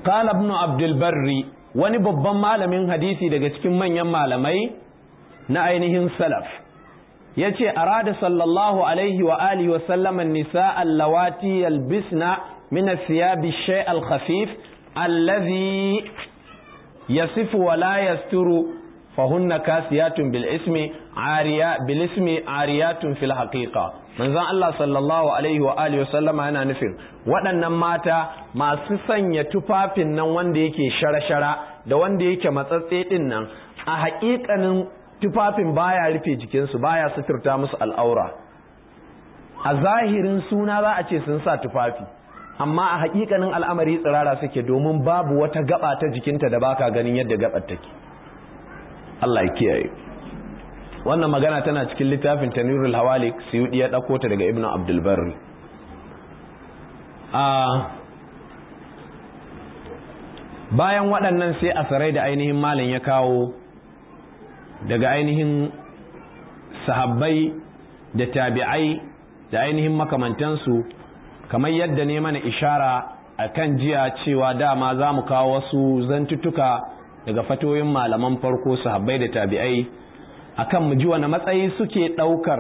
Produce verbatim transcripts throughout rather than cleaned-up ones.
qala ibn abdul barri wani babban malamin hadisi daga cikin manyan malamai na ainihin salaf yace arada sallallahu alaihi wa alihi wa sallam an-nisaa allawati yalbisna min ath-thiyab ash-shay' al-khafif alladhi yasifu wa la yasturu fahunna kasiyatun bil ismi ariya bil ismi ariyatun fil haqiqa manzon Allah sallallahu alaihi wa alihi wa sallama yana nufin waɗannan mata masu sanya tufafin nan wanda yake shara-shara da wanda yake matsatse din nan a haƙiƙanin tufafin baya rufe jikinsu baya suturta musu al'aura a zahirin suna za a ce sun sa tufafi amma a haƙiƙanin al'amari tsirara suke domin babu wata gaba ta jikinta da baka ganin yadda gabar take Allah ya kiyaye wannan magana tana cikin littafin Tanwirul Hawalik Suyuti ya dauko ta daga Ibn Abdul Barri a bayan waɗannan sai asarai da ainihin malam ya kawo daga ainihin sahabbai da tabi'ai da ainihin makamantansu kamar yadda ne mana ishara akan jiya cewa dama za mu kawo wasu zantuttuka daga fatoyin malaman farko sahabbai da tabi'ai akan mu ji wani matsayi suke daukar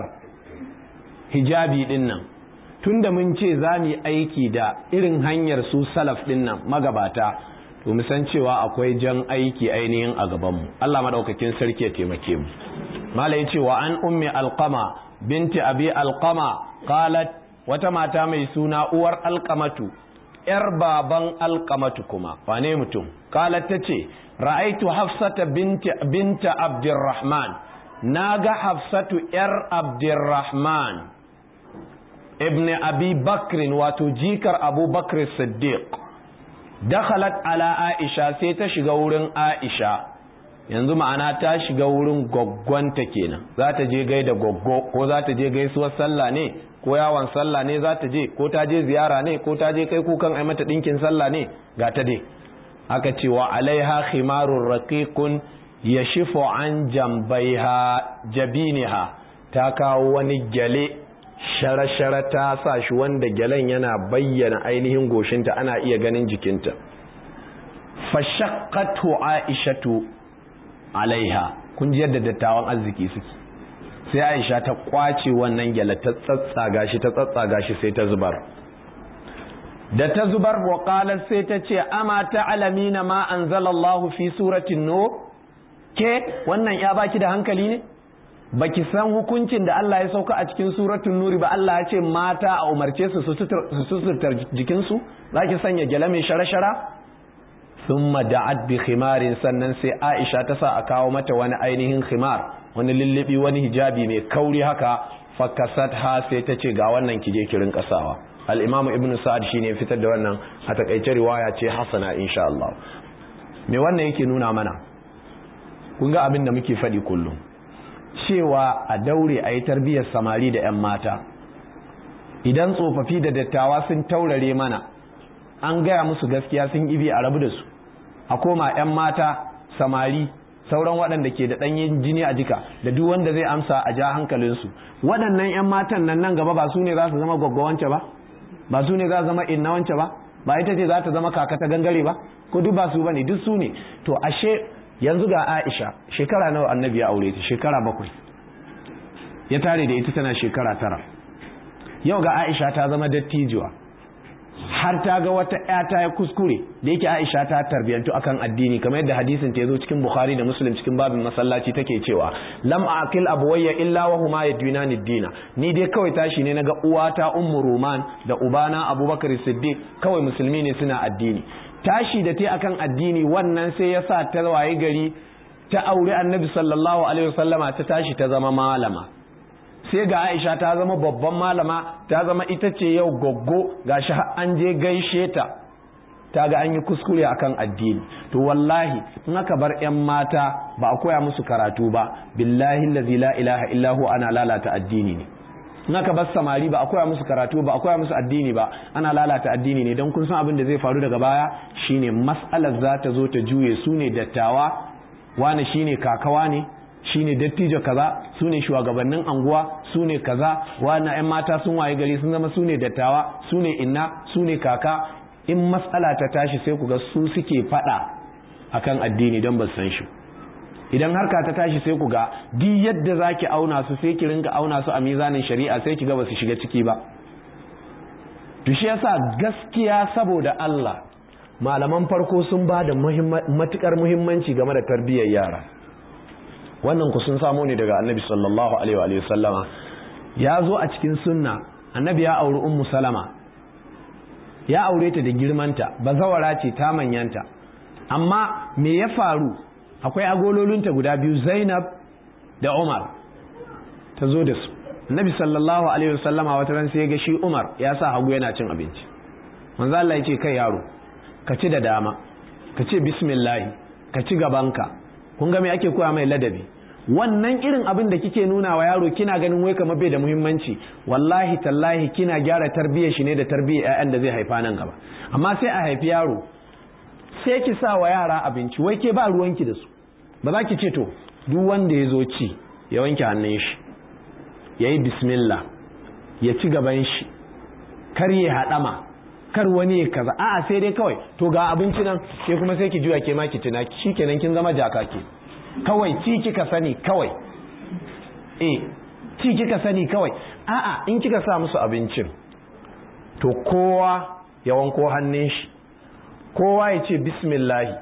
hijabi din nan tunda mun ce za mu yi aiki da irin hanyar su salaf din nan magabata to mu san cewa akwai jan aiki ainihin a gaban mu Allah madaukakin sarki ya taimake mu mala yace wa an ummi alqama binti abi alqama qalat wata mata mai suna uwar alqamatu yar baban alqamatu kuma wane mutum qalat tace ra'aitu hafsata binti binta abdurrahman naga hafsatu yar abdurrahman ibn abi bakr wato jikar abubakar siddiq dakhalat ala aisha sai ta shiga wurin aisha yanzu ma'ana ta shiga wurin goggonta kenan za ta je gaida goggo ko za ta je gaisuwar sallah ne ko yawon sallah ne za ta je ko ta je ziyara ne ko ta je kai kukan ai mata dinkin sallah ne ga ta dai aka ce wa alaiha khimarun raqiqun yashifu an jambaiha jabiniha ta kawo wani gyale shara-shara ta sa shi wanda gyalen yana bayyana ainihin goshinta ana iya ganin jikinta fashaqqatu aishatu alaiha kun ji yadda dattawan arziki suke sai aisha ta kwace wannan gyale ta tsatsaga shi ta tsatsaga shi sai ta zubar da ta zubar waƙalar sai ta ce ama ta'alamina ma anzalallahu fi suratin nur ke wannan ya baki da hankali ne baki san hukuncin da Allah ya sauka a cikin suratul nur ba Allah ya ce mata a umarce su su suturtar jikin su zaki sanya gyale mai shara-shara thumma da'at bi khimarin sannan sai Aisha ta sa a kawo mata wani ainihin khimar wani lullubi wani hijabi mai kauri haka fakasat ha sai ta ce ga wannan kije kirin kasawa al-imamu ibnu sa'ad shine fitar da wannan a takaice riwaya ce hasana insha Allah me wannan yake nuna mana kun ga abin da muke faɗi kullum cewa a daure a yi tarbiyyar samari da 'yan mata idan tsofaffi da dattawa sun taurare mana an gaya musu gaskiya sun ibi a rabu da su a koma 'yan mata samari sauran waɗanda ke da ɗanyen jini a jika da duk wanda zai amsa a ja hankalinsu waɗannan 'yan matan nan nan gaba ba su ne za su zama gwaggwawance ba ba su ne za su zama inna wance ba ba ita ce za ta zama kaka ta gangare ba ko duk ba su bane duk su ne to ashe yanzu ga Aisha shekara nawa annabi ya aure ta shekara bakwai ya tare da ita tana shekara tara yau ga Aisha ta zama dattijuwa har ta ga wata ƴa ta ya kuskure da yake Aisha ta tarbiyantu akan addini kamar yadda hadisin ta yazo cikin Bukhari da Muslim cikin babin masallaci take cewa lam aqil abwayya illa wa huma yadinani ad-dina ni dai kawai tashi ne naga uwata Ummu Ruman da ubana Abubakar Siddiq kawai musulmi ne suna addini tashi da ta akan addini wannan sai ya sa ta waye gari ta aure Annabi sallallahu alaihi wasallama ta tashi ta zama malama sai ga Aisha ta zama babban malama ta zama ita ce yau goggo gashi an je gaishe ta ta ga an yi kuskure akan addini to wallahi in aka bar ƴan mata ba a koya musu karatu ba billahi allazi la ilaha illa hu ana lalata addini ne in aka bar samari ba a koya musu karatu ba a koya musu addini ba ana lalata addini ne don kun san abin da zai faru daga baya shine mas'alar za ta zo ta juye su ne dattawa wani shine kakawa ne shine dattijo kaza su ne shugabannin anguwa su ne kaza wani ƴan mata sun waye gari sun zama su ne dattawa su ne inna su ne kaka in matsala ta tashi sai ku ga su suke fada akan addini don ba san shi. Idan harka ta tashi sai ku ga duk yadda zaki auna su sai ki rinka auna su a mizanin shari'a sai ki ga ba su shiga ciki ba. To shi yasa gaskiya saboda Allah malaman farko sun ba da matukar muhimmanci game da tarbiyyar yara. Wannan ku sun samu ne daga Annabi sallallahu alaihi wa sallama. Ya zo a cikin sunna Annabi ya auri Ummu Salama, ya aure ta da girmanta, bazawara ce ta manyanta, amma me ya faru? Akwai agololinta guda biyu, Zainab da Umar, ta zo da su. Annabi sallallahu alaihi wasallama wata ran sai ya ga shi Umar ya sa hagu yana cin abinci. Manzo Allah ya ce kai yaro, ka ci da dama, ka ce bismillah, ka ci gabanka. Kun ga me ake koya mai ladabi? Wannan irin abin da kike nuna wa yaro kina ganin wai kamar bai da muhimmanci, wallahi tallahi kina gyara tarbiyyar shi ne da tarbiyyar ƴaƴan da zai haifa nan gaba. Amma sai a haifi yaro sai ki sa wa yara abinci, wai ke ba ruwanki da su. Ba za ki ce to duk wanda ya zo ci ya wanke hannun shi, ya yi bismillah, ya ci gaban shi, kar ya haɗama, kar wani ya kaza, a'a sai dai kawai to ga abinci nan, ke kuma sai ki juya ke ma ki tuna, shikenan kin zama jaka ke. Kawai ci kika sani kawai, eh ci kika sani kawai, a'a in kika sa musu abincin to kowa ya wanko hannun shi, kowa ya ce bismillahi,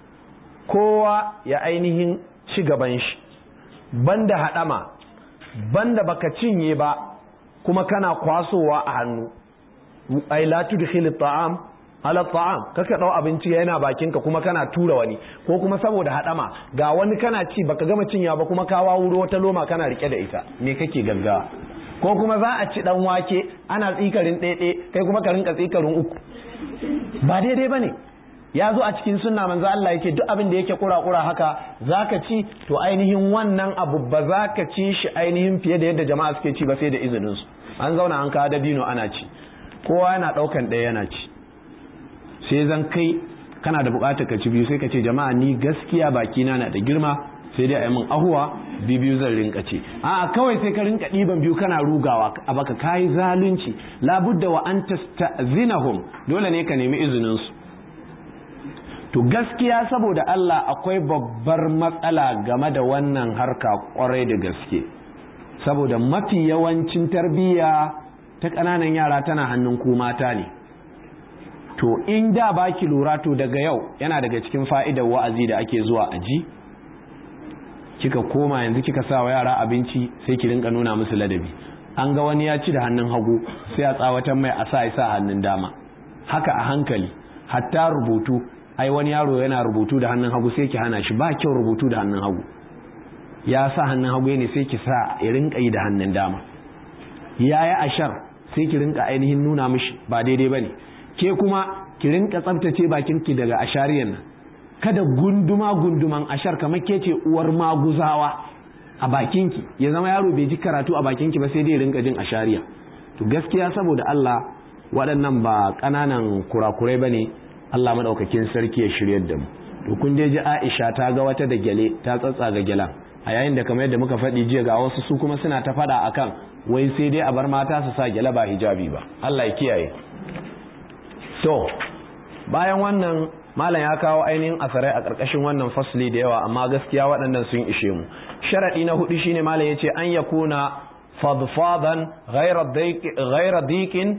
kowa ya ainihin ci gaban shi, banda haɗama, banda baka cinye ba kuma kana kwasowa a hannu. Ai la tudkhil at'am ala at'am, kaka dau abinci yana bakinka kuma kana tura wani, ko kuma saboda haɗama ga wani kana ci baka gama cinya ba kuma ka wawuro wata loma kana rike da ita, me kake gaggawa? Ko kuma za a ci dan wake ana tsikarin ɗaiɗe kai kuma ka rinka tsikarin uku, ba daidai bane. Ya zo a cikin sunna manzo Allah yake duk abin da yake kura-kura haka zaka ci to ainihin wannan abu ba za ka ci shi ainihin fiye da yadda jama'a suke ci ba sai da izinin su. An zauna an kawo dabino ana ci, kowa yana daukan ɗaya yana ci, sai zan kai kana da bukatar ka ci biyu sai ka ce jama'a ni gaskiya baki na na da girma sai dai a yi min ahuwa biyu zan rinka ci. A'a kawai sai ka rinka ɗiban biyu kana rugawa a baka kayi zalunci. Labudda wa an tastazinahum, dole ne ka nemi izinin su. To gaskiya saboda Allah akwai babbar matsala game da wannan harka kwarai da gaske, saboda mafi yawancin tarbiyya ta ƙananan yara tana hannun ku mata ne. To in da baki lura to daga yau yana daga cikin fa'idar wa'azi da ake zuwa aji, kika koma yanzu kika sa wa yara abinci sai ki rinka nuna musu ladabi. An ga wani ya ci da hannun hagu sai a tsawatan mai a sa ya sa hannun dama, haka a hankali. Hatta rubutu, ai wani yaro yana rubutu da hannun hagu sai ki hana shi, ba kyau rubutu da hannun hagu. Ya sa hannun hagu ne sai ki sa ya rinka yi da hannun dama. Ya yi ashar sai ki rinka ainihin nuna mishi ba daidai bane. Ke kuma ki rinka tsaftace bakinki daga ashariyan nan. Kada gunduma gunduman ashar kamar ke ce uwar maguzawa a bakinki, ya zama yaro bai ji karatu a bakinki ba sai dai rinka jin ashariya. To gaskiya saboda Allah waɗannan ba ƙananan kurakurai bane. Allah madaukakin sarki ya shiryar da mu. To kun dai ji Aisha ta ga wata da gyale ta tsatsa ga gyalan, a yayin da kamar yadda muka faɗi jiya ga wasu su kuma suna ta faɗa akan wai sai dai a bar mata su sa gyale ba hijabi ba. Allah ya kiyaye. To bayan wannan malam ya kawo ainihin asarai a ƙarƙashin wannan fasli da yawa, amma gaskiya waɗannan sun ishe mu. Sharadi na hudu shine malam yace an yakuna fadfadan ghayra dikin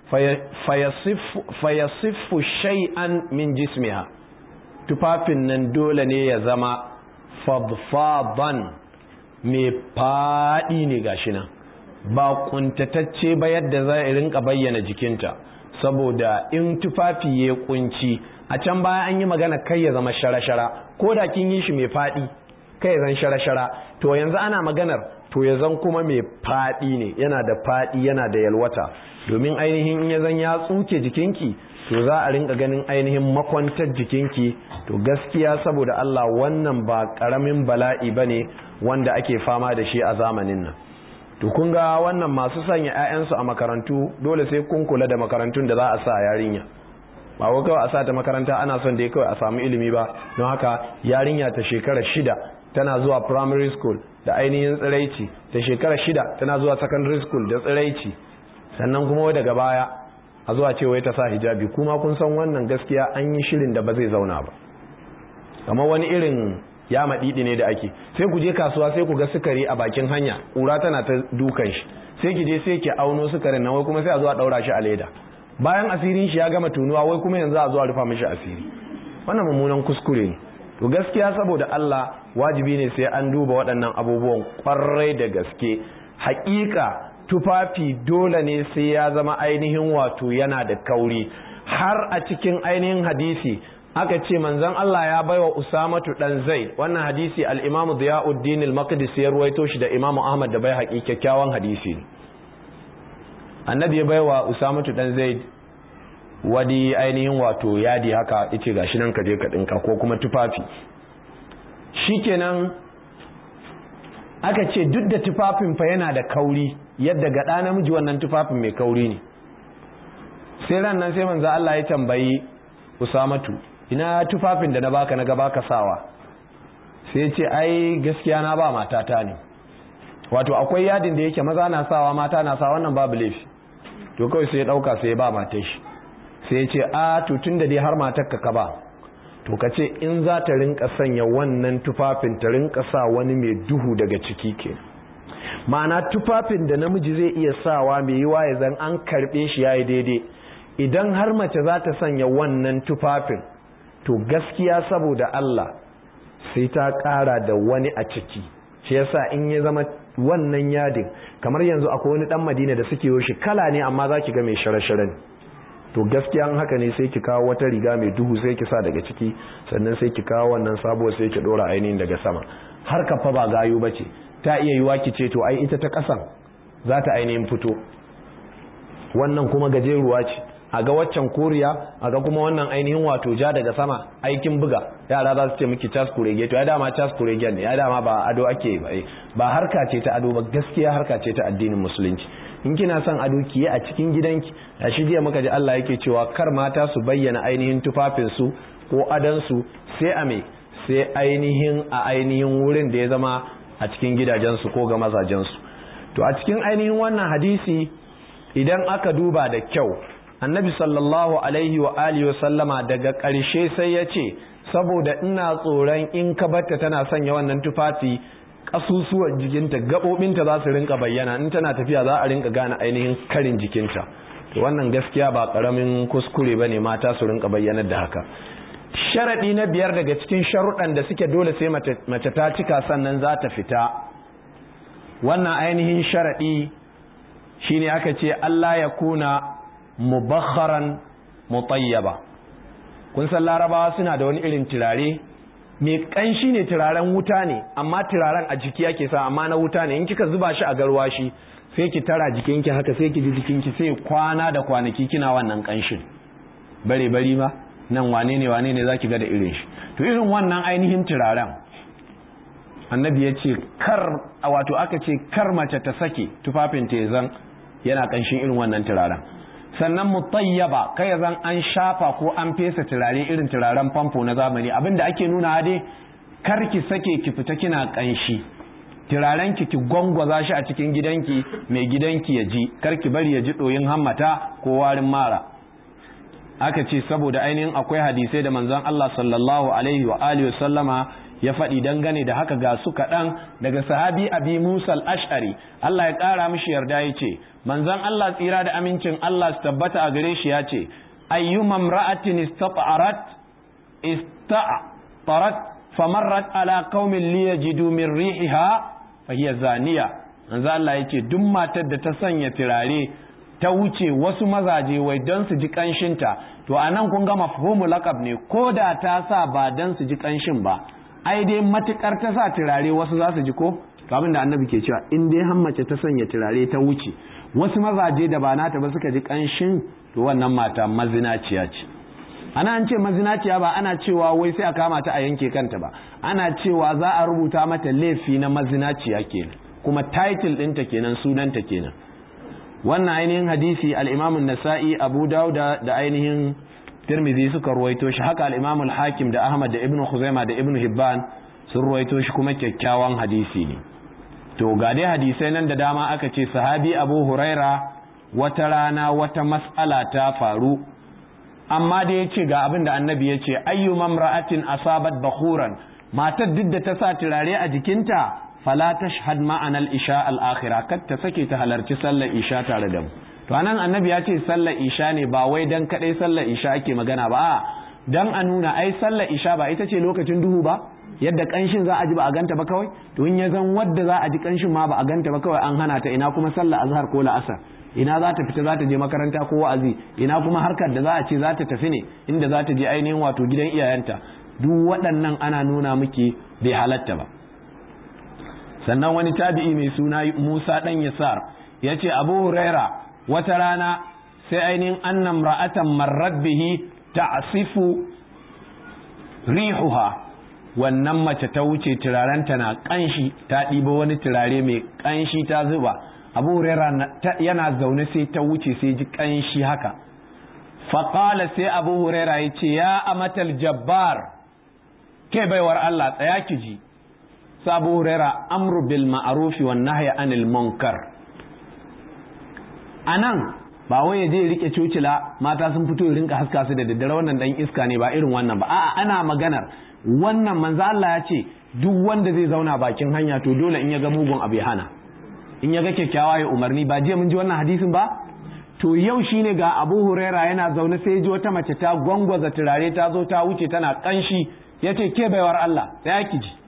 fayasiffu shay'an min jismiha. Tufafin nan dole ne ya zama fadfadan, mai faɗi ne gashi nan, ba kuntatacce ba yadda zai rinka bayyana jikinta, saboda in tufafi ya kunci a can baya an yi magana kai ya zama shara-shara, ko da kin yi shi mai faɗi kai ya zan shara-shara, to yanzu ana maganar to ya zan kuma mai faɗi ne, yana da faɗi yana da yalwata, domin ainihin in ya zan ya tsuke jikinki to za a rinka ganin ainihin makwantar jikinki. To gaskiya saboda Allah wannan ba ƙaramin bala'i bane wanda ake fama da shi a zamanin nan. To kun ga wannan masu sanya 'ya'yansu a makarantu dole sai kun kula da makarantun da za a sa yarinya, ba wai kawai a sa ta makaranta ana son dai kawai a samu ilimi ba. Don haka yarinya ta shekara shida tana zuwa primary school da ainihin tsiraici, ta shekara shida tana zuwa secondary school da tsiraici, sannan kuma daga baya a zuwa ce wai ta sa hijabi, kuma kun san wannan gaskiya an yi shirin da ba zai zauna ba. Kamar wani irin ya maɗiɗi ne da ake, sai ku je kasuwa sai ku ga sukari a bakin hanya, ƙura tana ta dukan shi, sai ki je sai ki auno sukarin nan wai kuma sai a zo a ɗaura shi a leda, bayan asirin shi ya gama tunuwa wai kuma yanzu a zo a rufa mishi asiri. Wannan mummunan kuskure ne. To gaskiya saboda Allah wajibi ne sai an duba waɗannan abubuwan ƙwarai da gaske. Haƙiƙa tufafi dole ne sai ya zama ainihin wato yana da kauri. Har a cikin ainihin hadisi aka ce manzon Allah ya baiwa Usamatu dan Zaid, wannan hadisi al-Imam Diyauddin al-Maqdisi ya ruwaito shi da Imam Ahmad da Baihaqi, kyakkyawan hadisi ne. Annabi ya baiwa Usamatu dan Zaid wadi ainihin wato yadi haka, yace gashi nan ka je ka dinka, ko kuma tufafi. Shikenan aka ce duk da tufafin fa yana da kauri, yadda ga ɗa namiji wannan tufafin mai kauri ne. Sai ran nan sai manzo Allah ya tambayi Usamatu, ina tufafin da na baka na ga baka sawa? Sai ya ce ai gaskiya na ba matata ne. Wato akwai yadin da yake maza na sawa mata na sawa, wannan babu laifi. To kawai sai ya dauka sai ya ba matar shi. Sai ya ce a to tunda dai har matarka ka ba, to ka ce in za ta rinka sanya wannan tufafin ta rinka sa wani mai duhu daga ciki ke. Ma'ana tufafin da namiji zai iya sawa mai yiwa ya zan an karbe shi yayi daidai. Idan har mace za ta sanya wannan tufafin, to gaskiya saboda Allah sai ta ƙara da wani a ciki. Shi yasa in ya zama wannan yadin, kamar yanzu akwai wani dan Madina da suke yo shi kala ne amma zaki ga mai shara-shara ne. To gaskiya an haka ne sai ki kawo wata riga mai duhu sai ki sa daga ciki, sannan sai ki kawo wannan sabuwar sai ki dora ainihin daga sama. Har ka fa ba gayu bace, ta iya yiwa ki ce to ai ita ta kasan za ta ainihin fito, wannan kuma gajeruwa ce, a ga waccan koriya, a ga kuma wannan ainihin wato ja daga sama, aikin buga. Yara za su ce miki cas kurege, to ya dama cas kuregen ne, ya dama ba ado ake ba, ba harka ce ta ado ba, gaskiya harka ce ta addinin musulunci. In kina son ado ki yi a cikin gidanki. A shi jiya muka ji Allah yake cewa kar mata su bayyana ainihin tufafin su ko adan su sai a me, sai ainihin a ainihin wurin da ya zama a cikin gidajen su ko ga mazajen su. To a cikin ainihin wannan hadisi idan aka duba da kyau, Annabi sallallahu alaihi wa alihi wa sallama daga ƙarshe sai ya ce saboda ina tsoron in ka batta tana sanya wannan tufafi, kasusuwan jikinta, gabobinta za su rinka bayyana, in tana tafiya za a rinka gane ainihin karin jikinta. To wannan gaskiya ba karamin kuskure bane mata su rinka bayyanar da haka. Sharadi na biyar daga cikin sharuɗan da suke dole sai mace ta cika sannan za ta fita, wannan ainihin sharadi shine aka ce Allah ya kuna mubakharan mutayyaba. Kun san Larabawa suna da wani irin turare mai kanshi ne, turaren wuta ne, amma turaren a jiki yake sa, amma na wuta ne. In kika zuba shi a garwashi sai ki tara jikinki haka, sai ki ji jikinki sai kwana da kwanaki kina wannan kanshin. Bare bari ma nan wane ne wane ne zaki ga da irin shi. To irin wannan ainihin turaren Annabi ya ce kar, wato aka ce kar mace ta sake tufafin ta zan yana kanshin irin wannan turaren. Sannan mutayyaba, kai zan an shafa ko an fesa turare irin turaren famfo na zamani. Abinda ake nuna dai kar ki sake ki fita kina kanshi, turaren ki ki gwangwaza shi a cikin gidanki, mai gidanki ya ji, kar ki bari ya ji doyin hammata ko warin mara. Aka ce saboda ainihin akwai hadisai da manzon Allah sallallahu alaihi wa alihi wasallama ya faɗi dangane da haka, ga su kaɗan daga sahabi Abi Musa al-Ash'ari, Allah ya ƙara mishi yarda, ya ce manzon Allah tsira da amincin Allah su tabbata a gare shi ya ce ayyuma imra'atin istata'arat ista'arat famarrat ala qaumin liyajidu min rihiha fa hiya zaniya. Manzon Allah ya ce duk matar da ta sanya turare ta wuce wasu mazaje wai don su ji kanshinta, to anan kun ga mafhumul laqab ne, ko da ta sa ba don su ji kanshin ba, ai dai matukar ta sa turare wasu za su ji ko. Abin da Annabi ke cewa in dai har mace ta sanya turare ta wuce wasu mazaje da ba nata ba suka ji kanshin, to wannan mata mazinaciya ce. Ana an ce mazinaciya ba ana cewa wai sai a kama ta a yanke kanta ba, ana cewa za a rubuta mata laifi na mazinaciya kenan, kuma title ɗinta kenan, sunanta kenan. Wannan ainihin hadisi al-Imam an-Nasa'i, Abu Dawud da ainihin Tirmidhi suka ruwaito shi, haka al-Imam al-Hakim da Ahmad da Ibn Khuzaimah da Ibn Hibban sun ruwaito shi, kuma kyakkyawan hadisi ne. To ga dai hadisai nan da dama aka ce sahabi Abu Huraira wata rana wata mas'ala ta faru amma da yace ga abin da annabi yace ayyu mamra'atin asabat bakhuran matar duk da ta sa turare a jikinta fala tashhad ma'ana al-isha al-akhirah kar ta sake ta halarci sallar isha tare da mu to anan annabi ya ce sallar isha ne ba wai dan kadai sallar isha ake magana ba dan a nuna ai sallar isha ba ita ce lokacin duhu ba yadda kanshin za a ji ba a ganta ba kawai to in ya zan wadda za a ji kanshin ma ba a ganta ba kawai an hana ta ina kuma sallar azhar ko la'asar ina za ta fita za ta je makaranta ko wa'azi ina kuma harkar da za a ce za ta tafi ne inda za ta je ainihin wato gidan iyayenta duk waɗannan ana nuna miki bai halatta ba sannan wani tabi'i mai suna Musa dan Yasar yace Abu Huraira wata rana sai ainihin annam ra'atan marrat bihi ta'sifu rihuha wannan mace ta wuce turarenta na kanshi ta ɗiba wani turare mai kanshi ta zuba Abu Huraira yana zaune sai ta wuce sai ji kanshi haka faqala sai Abu Huraira yace ya amatal jabbar ke baiwar Allah tsaya ki ji sai Abu Huraira amru bil ma'ruf wan nahyi anil munkar anan ba wai ya je rike cocila mata sun fito rinka haska su da daddare wannan dan iska ne ba irin wannan ba a'a ana maganar wannan manzo Allah ya ce duk wanda zai zauna bakin hanya to dole in ya ga mugun abu ya hana in ya ga kyakkyawa ya umarni ba je mun ji wannan hadisin ba to yau shine ga Abu Huraira yana zaune sai ji wata mace ta gwangwaza turare ta zo ta wuce tana kanshi yace ke baiwar Allah sai ki ji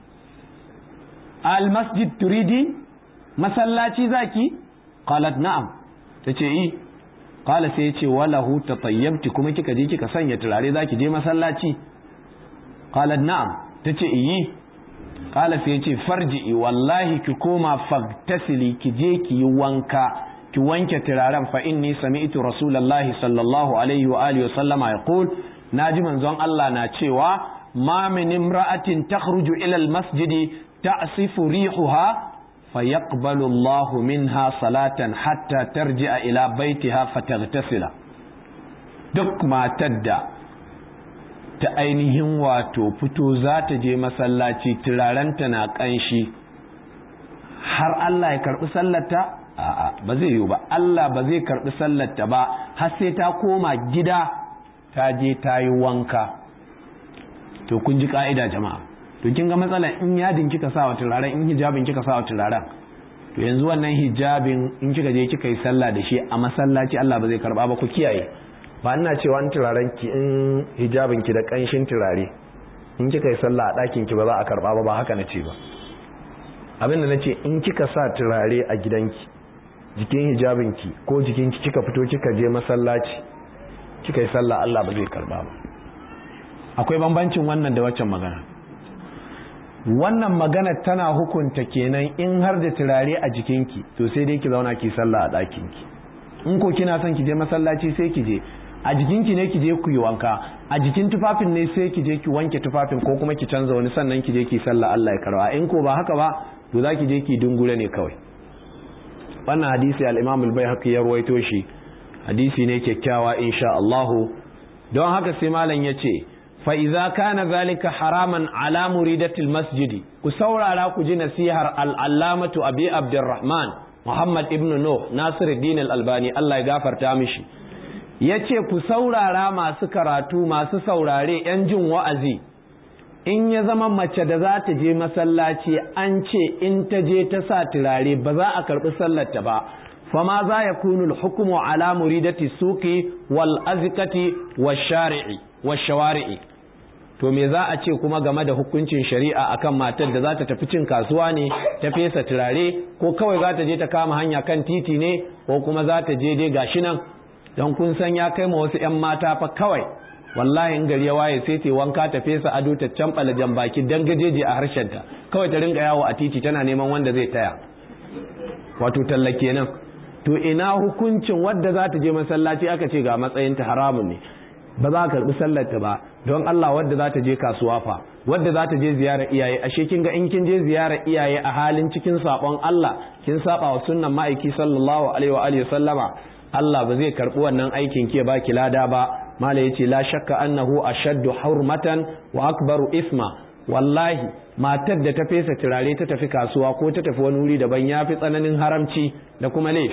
al masjid turidi masallaci zaki qalat na'am tace yi qala sai yace walahu tatayyabti kuma kika je kika sanya turare zaki je masallaci qalat na'am tace yi qala sai yace farji'i wallahi ki koma fagtasili ki je ki yi wanka ki wanke turaren fa inni sami'tu rasulullahi sallallahu alaihi wa alihi wa sallama yaqul naji manzon Allah na cewa ma min imra'atin takhruju ila al-masjidi ta'sifu rihuha فيقبل الله منها صلاة حتى ترجع إلى بيتها فتغتسل duk matar da ta ainihin wato fito za ta je masallaci turarenta na kanshi har Allah ya karbi sallarta a'a ba zai yiwu ba Allah ba zai karbi sallarta ba har sai ta koma gida ta je ta yi wanka to kun ji ka'ida jama'a to kin ga matsalar in yadin kika sa wa turaren in hijabin kika sa wa turaren to yanzu wannan hijabin in kika je kika yi sallah da shi a masallaci Allah ba zai karba ba ku kiyaye ba ina cewa in turaren ki in hijabin ki da kanshin turare in kika yi sallah a ɗakin ki ba za a karba ba ba haka nace ba abin da nace in kika sa turare a gidanki jikin hijabin ki ko jikin ki kika fito kika je masallaci kika yi sallah Allah ba zai karba ba akwai bambancin wannan da waccan magana wannan magana tana hukunta kenan in har da turare a jikinki to sai dai ki zauna ki sallah a ɗakinki in ko kina son ki je masallaci sai ki je a jikinki ne ki je ku yi wanka a jikin tufafin ne sai ki je ki wanke tufafin ko kuma ki canza wani sannan ki je ki sallah Allah ya karba in ko ba haka ba to za ki je ki dungure ne kawai wannan hadisi al-Imam al-Baihaqi ya rawaito shi hadisi ne kyakkyawa insha Allah don haka sai malam yace فإذا كان ذلك حراما على مريدة المسجد كسورة لا كجي نسيهر العلامة أبي عبد الرحمن محمد ابن نوح ناصر الدين الألباني الله يغفر تامشي yace ku saurara masu karatu masu saurare yan jin wa'azi in ya zama mace da za ta je masallaci an ce in ta je ta sa turare ba za a karbi sallarta ba fama za ya kunu al-hukmu ala muridati suqi wal azqati wash shari'i wash shawari'i to me za a ce kuma game da hukuncin shari'a akan matar da za ta tafi cin kasuwa ne ta fesa turare ko kawai za ta je ta kama hanya kan titi ne ko kuma za ta je dai gashi nan don kun san ya kai ma wasu 'yan mata fa kawai wallahi in gari ya waye sai ta wanka ta fesa ado ta cambala jambaki dan gajeje a harshenta kawai ta rinka yawo a titi tana neman wanda zai taya wato talla kenan to ina hukuncin wadda za ta je masallaci aka ce ga matsayinta haramun ne ba za ka karbi sallarta ba don Allah wadda za ta je kasuwa fa wadda za ta je ziyara iyaye ashe kin ga in kin je ziyara iyaye a halin cikin sabon Allah kin saba wa sunnan ma'aiki sallallahu alaihi wa alihi sallama Allah ba zai karbi wannan aikin ki ba ki lada ba mala yace la shakka annahu ashaddu hurmatan wa akbaru isma wallahi matar da ta fesa turare ta tafi kasuwa ko ta tafi wani wuri daban yafi tsananin haramci da kuma laifi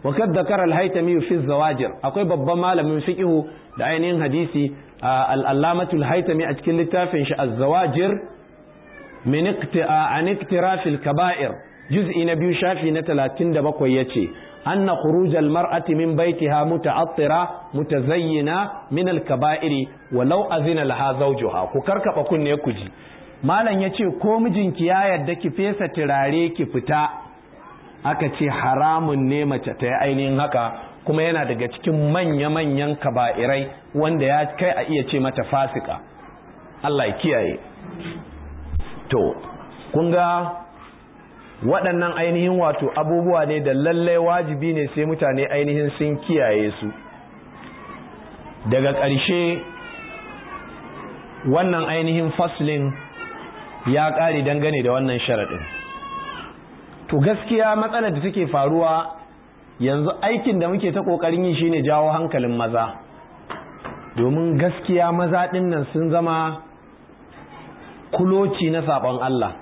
wa kad dhakara al-haytami fi az-zawajir akwai babban malamin fiqh da ainihin hadisi al-allamatu al-haytami a cikin littafin shi az-zawajir min iqti'a an iktiraf al-kaba'ir juz'i na biyu shafi na talatin da bakwai yace anna khuruj al-mar'ati min baytiha muta'attira mutazayyina min al-kaba'iri walau azina laha zawjuha ku karkaba kunne ku ji malam yace ko mijinki ya yarda ki fesa turare ki fita aka ce haramun ne mace ta yi ainihin haka kuma yana daga cikin manya-manyan kaba'irai wanda ya kai a iya ce mata fasika Allah ya kiyaye to kun ga waɗannan ainihin wato abubuwa ne da lallai wajibi ne sai mutane ainihin sun kiyaye su daga ƙarshe wannan ainihin faslin ya ƙare dangane da wannan sharaɗin to gaskiya matsalar da take faruwa yanzu aikin da muke ta ƙoƙarin yi shine jawo hankalin maza domin gaskiya maza ɗin nan sun zama kuloci na saɓon Allah